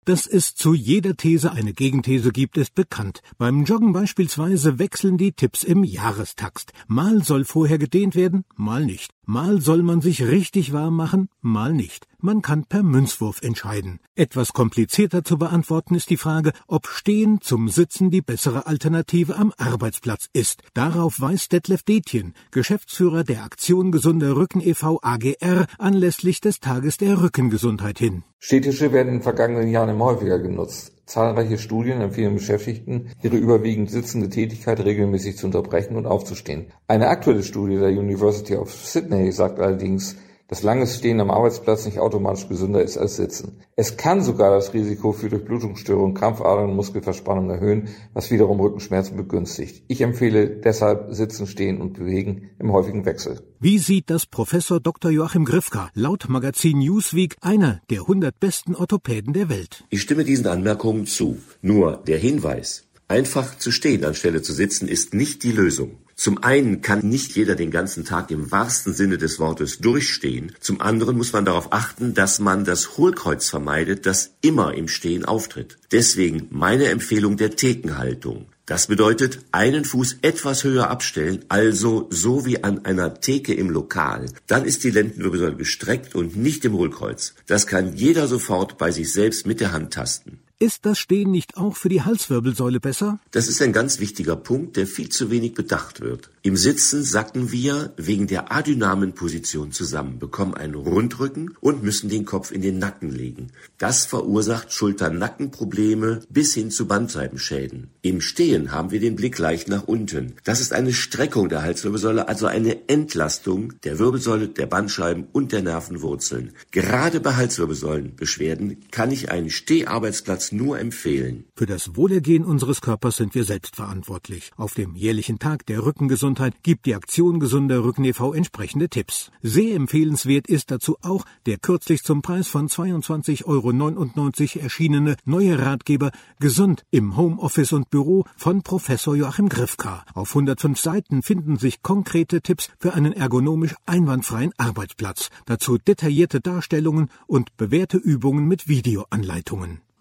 Dass es zu jeder These eine Gegenthese gibt, ist bekannt. Beim Joggen beispielsweise wechseln die Tipps im Jahrestakt. Mal soll vorher gedehnt werden, mal nicht. Mal soll man sich richtig warm machen, mal nicht. Man kann per Münzwurf entscheiden. Etwas komplizierter zu beantworten ist die Frage, ob Stehen zum Sitzen die bessere Alternative am Arbeitsplatz ist. Darauf weist Detlef Detjen, Geschäftsführer der Aktion Gesunder Rücken e.V. AGR, anlässlich des Tages der Rückengesundheit hin. Stehtische werden in den vergangenen Jahren immer häufiger genutzt. Zahlreiche Studien empfehlen Beschäftigten, ihre überwiegend sitzende Tätigkeit regelmäßig zu unterbrechen und aufzustehen. Eine aktuelle Studie der University of Sydney sagt allerdings, dass langes Stehen am Arbeitsplatz nicht automatisch gesünder ist als Sitzen. Es kann sogar das Risiko für Durchblutungsstörungen, Krampfadern und Muskelverspannung erhöhen, was wiederum Rückenschmerzen begünstigt. Ich empfehle deshalb Sitzen, Stehen und Bewegen im häufigen Wechsel. Wie sieht das Professor Dr. Joachim Grifka, laut Magazin Newsweek einer der 100 besten Orthopäden der Welt? Ich stimme diesen Anmerkungen zu. Nur der Hinweis, einfach zu stehen anstelle zu sitzen, ist nicht die Lösung. Zum einen kann nicht jeder den ganzen Tag im wahrsten Sinne des Wortes durchstehen. Zum anderen muss man darauf achten, dass man das Hohlkreuz vermeidet, das immer im Stehen auftritt. Deswegen meine Empfehlung der Thekenhaltung. Das bedeutet, einen Fuß etwas höher abstellen, also so wie an einer Theke im Lokal. Dann ist die Lendenwirbelsäule gestreckt und nicht im Hohlkreuz. Das kann jeder sofort bei sich selbst mit der Hand tasten. Ist das Stehen nicht auch für die Halswirbelsäule besser? Das ist ein ganz wichtiger Punkt, der viel zu wenig bedacht wird. Im Sitzen sacken wir wegen der adynamen Position zusammen, bekommen einen Rundrücken und müssen den Kopf in den Nacken legen. Das verursacht Schulter-Nackenprobleme bis hin zu Bandscheibenschäden. Im Stehen haben wir den Blick leicht nach unten. Das ist eine Streckung der Halswirbelsäule, also eine Entlastung der Wirbelsäule, der Bandscheiben und der Nervenwurzeln. Gerade bei Halswirbelsäulenbeschwerden kann ich einen Steharbeitsplatz nur empfehlen. Für das Wohlergehen unseres Körpers sind wir selbst verantwortlich. Auf dem jährlichen Tag der Rückengesundheit gibt die Aktion Gesunder Rücken e.V. entsprechende Tipps. Sehr empfehlenswert ist dazu auch der kürzlich zum Preis von 22,99 € erschienene neue Ratgeber Gesund im Homeoffice und Büro von Professor Joachim Grifka. Auf 105 Seiten finden sich konkrete Tipps für einen ergonomisch einwandfreien Arbeitsplatz. Dazu detaillierte Darstellungen und bewährte Übungen mit Videoanleitungen.